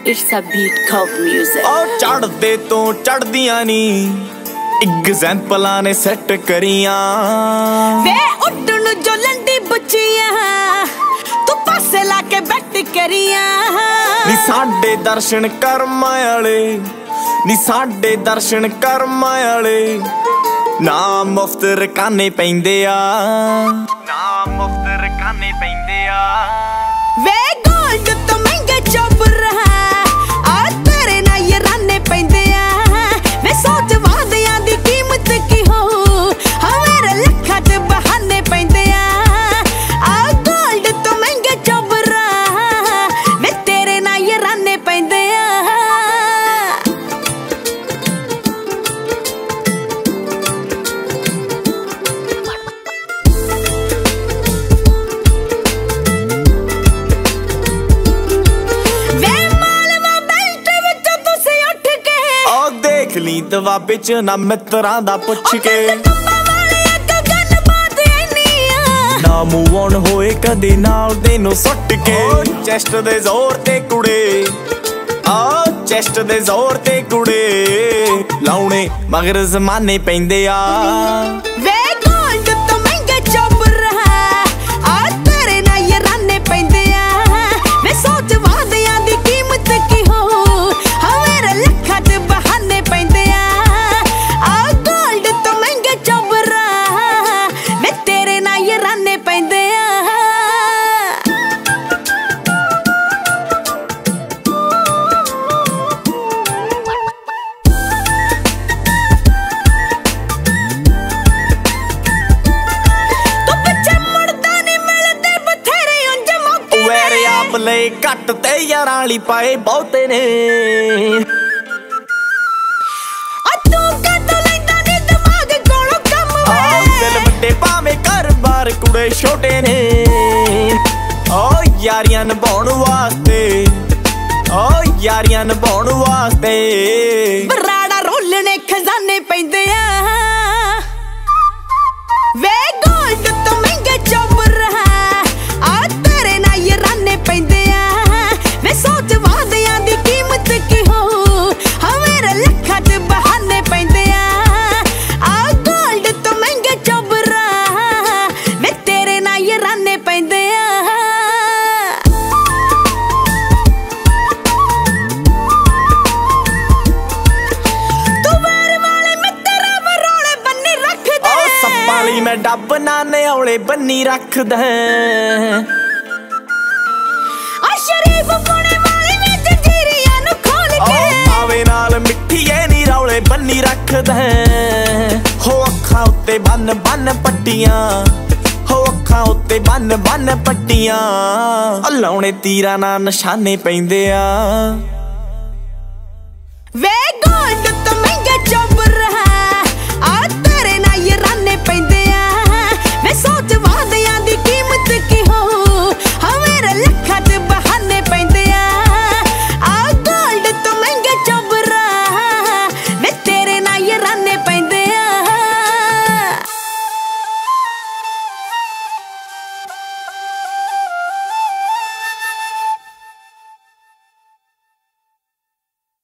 It's a beat called music. ओ चढ़दे तो चढ़दियां नी एग्जाम्पलां ने set करियां वे उड्डण जो लंडी बुच्चियां तू पासे लाके बैठ करियां नी साडे दर्शन कर्म वाले नी साडे दर्शन कर्म वाले ना मुफ्त रकाने पैंदे आ ना मुफ्त रकाने पैंदे आ वे गोल्ड तो महंगे चोबर आ तेरे ना ये राने पैंदे आ वे सोच वादियां दी कीमत की हो मेरे लखां च बहाने पैंदे आ गोल्ड तो महंगे चोबर वे तेरे ना ये राने पैंदे आ ली दवाबे च ना मित्रां दा पुछ के ना मूव ऑन होए कदे नाल दे नो सुट के चेस्ट दे जोर ते कुड़े चेस्ट दे जोर ते कुड़े लाउणे मगर जमाने पैंदे आ वे गोल्ड तो महंगे चोबर आ तेरे ना ये राने पैंदे आ वे सोच वादियां दी कीमत की हो मेरे लखां च बहाने पैंदे आ गोल्ड तो महंगे चोबर वे तेरे ना ये राने पैंदे आ ले घट ते यारां वाली पाए बहुते ने दिल बड़े भावें घर बार कुड़े छोटे ने ओ यारियां निभाउण वास्ते ओ यारियां निभाउण वास्ते बराड़ा रोलने खजाने पैंदे आ वे गोल्ड तो महंगे चोबर आ तेरे ना ये राने पैंदे आ वे सोच वादियां दी कीमत की हो मेरे लखां च बहाने पैंदे आ गोल्ड तो महंगे चोबर वे तेरे ना ये राने पैंदे आ मैं डब नाने औले बन्नी रखदा शरीफ पुणे वाले विच जीरियां नु खोल के आवे नाल मिठी ए नी रौले बन्नी रखदा हो अखां उत्ते बन बन पट्टियां हो अखां उत्ते बन बन पट्टियां लाउणे तीरां नाल निशाने पैंदे आ